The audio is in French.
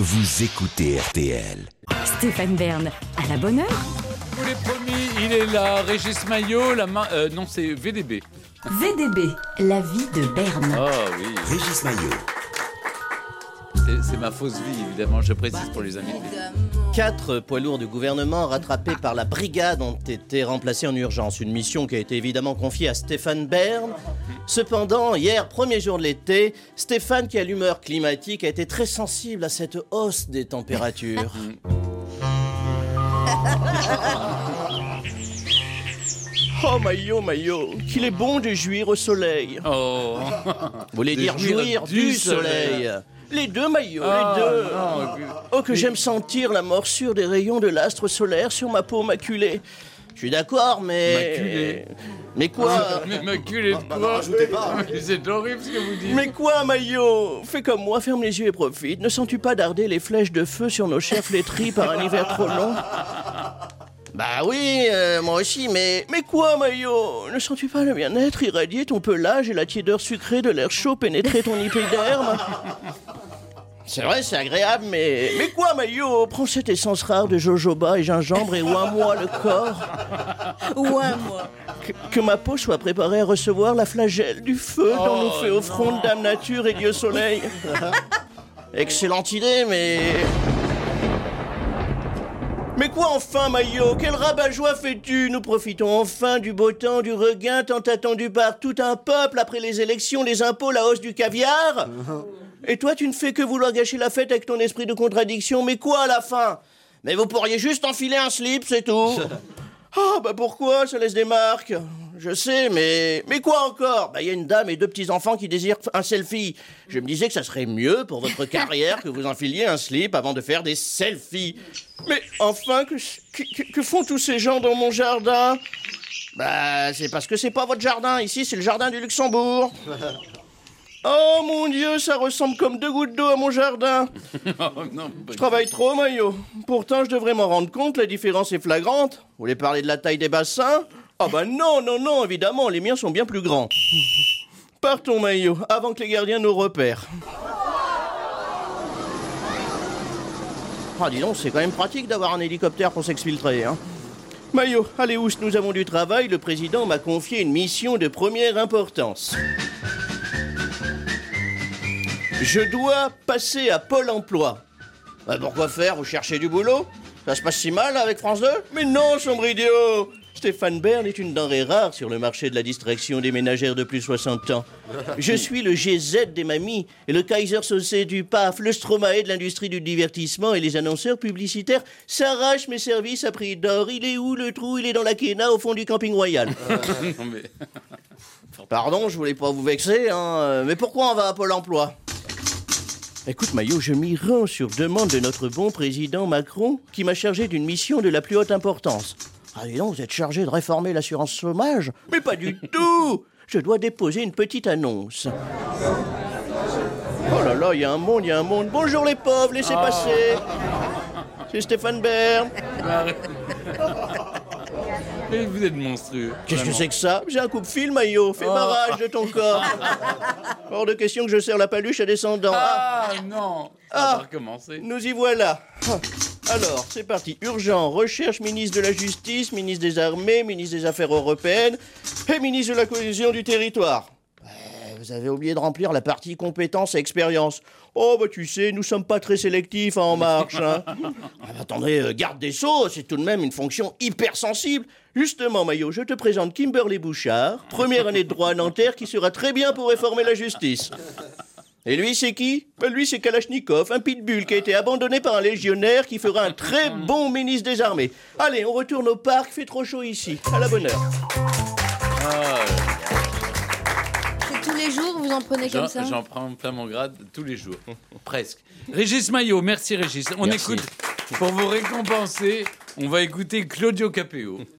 vous écoutez RTL. Stéphane Bern, à la bonne heure. Je vous l'ai promis, il est là. Régis Maillot, non, c'est VDB. VDB, la vie de Bern. Oh oui, Régis Maillot. c'est ma fausse vie, évidemment, je précise pour les invités. 4 poids lourds du gouvernement rattrapés par la brigade ont été remplacés en urgence. Une mission qui a été évidemment confiée à Stéphane Bern. Cependant, hier, premier jour de l'été, Stéphane, qui a l'humeur climatique, a été très sensible à cette hausse des températures. Oh Maillot, qu'il est bon de jouir au soleil. Oh, Vous voulez dire jouir du soleil. Les deux, Maillot, Oh, les deux. non. Oh, que j'aime sentir la morsure des rayons de l'astre solaire sur ma peau maculée. Je suis d'accord, mais... Maculée. Mais quoi mais maculé de quoi? rajoutez pas. Mais c'est horrible ce que vous dites. Mais quoi, Maillot? Fais comme moi, ferme les yeux et profite. Ne sens-tu pas darder les flèches de feu sur nos chairs flétries par un hiver trop long? Bah oui, moi aussi, mais quoi, Maillot? Ne sens-tu pas le bien-être irradier ton pelage et la tiédeur sucrée de l'air chaud pénétrer ton épiderme? C'est vrai, c'est agréable, mais quoi, Maillot? Prends cette essence rare de jojoba et gingembre et oins-moi le corps. Ouin-moi. Que ma peau soit préparée à recevoir la flagelle du feu dont nous fait offrande Dame Nature et Dieu Soleil. Excellente idée, mais... Mais quoi enfin, Maillot? Quel rabat-joie fais-tu? Nous profitons enfin du beau temps, du regain tant attendu par tout un peuple après les élections, les impôts, la hausse du caviar. Et toi, tu ne fais que vouloir gâcher la fête avec ton esprit de contradiction. Mais quoi à la fin? Mais vous pourriez juste enfiler un slip, c'est tout. Ah, bah pourquoi? Ça laisse des marques. Je sais, mais quoi encore? Bah, y a une dame et 2 petits-enfants qui désirent un selfie. Je me disais que ça serait mieux pour votre carrière que vous enfiliez un slip avant de faire des selfies. Mais enfin, que font tous ces gens dans mon jardin? Bah, c'est parce que c'est pas votre jardin. Ici, c'est le jardin du Luxembourg. Oh mon Dieu, ça ressemble comme 2 gouttes d'eau à mon jardin. Oh, non, Je travaille trop, Maillot. Pourtant, je devrais m'en rendre compte, la différence est flagrante. Vous voulez parler de la taille des bassins? Ah bah non, évidemment, les miens sont bien plus grands. Partons, Maillot, avant que les gardiens nous repèrent. Ah, dis donc, c'est quand même pratique d'avoir un hélicoptère pour s'exfiltrer, hein. Maillot, allez où nous avons du travail, le président m'a confié une mission de première importance. Je dois passer à Pôle emploi. Bah pourquoi faire? Vous cherchez du boulot? Ça se passe si mal avec France 2? Mais non, sombre idiot! Stéphane Bern est une denrée rare sur le marché de la distraction des ménagères de plus de 60 ans. Je suis le GZ des mamies, et le Kaiser Saucé du PAF, le Stromae de l'industrie du divertissement, et les annonceurs publicitaires s'arrachent mes services à prix d'or. Il est où le trou? Il est dans la Kéna, au fond du camping royal. Non, mais... Pardon, je voulais pas vous vexer, hein, mais pourquoi on va à Pôle emploi? Écoute, Maillot, je m'y rends sur demande de notre bon président Macron, qui m'a chargé d'une mission de la plus haute importance. Ah, dis donc, vous êtes chargé de réformer l'assurance chômage? Mais pas du tout! Je dois déposer une petite annonce. Oh là là, il y a un monde. Bonjour les pauvres, laissez passer. C'est Stéphane Bern. Mais vous êtes monstrueux. Qu'est-ce que vraiment. c'est que ça? J'ai un coupe-fil, Maillot. Fais barrage de ton corps. Hors de question que je serre la paluche à descendant. Ah non, ça va recommencer. Nous y voilà. Alors, c'est parti. Urgent, recherche ministre de la Justice, ministre des Armées, ministre des Affaires européennes et ministre de la Cohésion du Territoire. Vous avez oublié de remplir la partie compétences et expérience. Oh, bah tu sais, nous sommes pas très sélectifs à En Marche. Hein. Ah, bah, attendez, garde des Sceaux, c'est tout de même une fonction hyper sensible. Justement, Maillot, je te présente Kimberly Bouchard, première année de droit à Nanterre, qui sera très bien pour réformer la justice. Et lui, c'est qui? Ben, lui, c'est Kalachnikov, un pitbull qui a été abandonné par un légionnaire qui fera un très bon ministre des Armées. Allez, on retourne au parc, fait trop chaud ici. À la bonne heure. C'est tous les jours, vous en prenez comme ça? J'en prends plein mon grade tous les jours, presque. Régis Maillot, merci Régis. On Merci. écoute, pour vous récompenser, on va écouter Claudio Capéo.